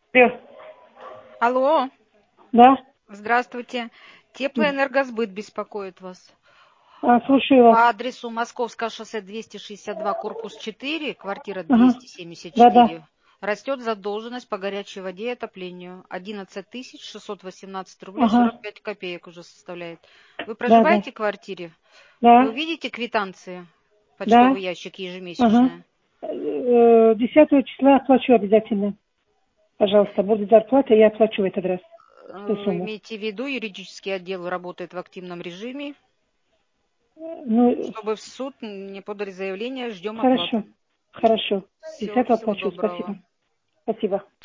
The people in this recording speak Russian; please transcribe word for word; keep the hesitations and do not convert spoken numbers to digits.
Алло. Алло, Да. здравствуйте. Теплоэнергосбыт беспокоит вас. А, слушаю вас. По адресу Московское шоссе двести шестьдесят два, корпус четыре, квартира Ага. двести семьдесят Да, да. четыре. Растет задолженность по горячей воде и отоплению. одиннадцать тысяч шестьсот восемнадцать рублей Ага. сорок пять копеек уже составляет. Вы Да, да. проживаете в квартире? Да. Вы видите квитанции? Да. Почтовый ящик Ага. ежемесячная. Э, Десятого числа оплачу обязательно. Пожалуйста, будет зарплата, я оплачу в этот раз Э, эту Вы сумму. имеете в виду, юридический отдел работает в активном режиме. Ну, Чтобы в суд не подали заявление, ждем хорошо. оплаты. Хорошо. Все, Десятого всего оплачу. доброго. Спасибо. Спасибо.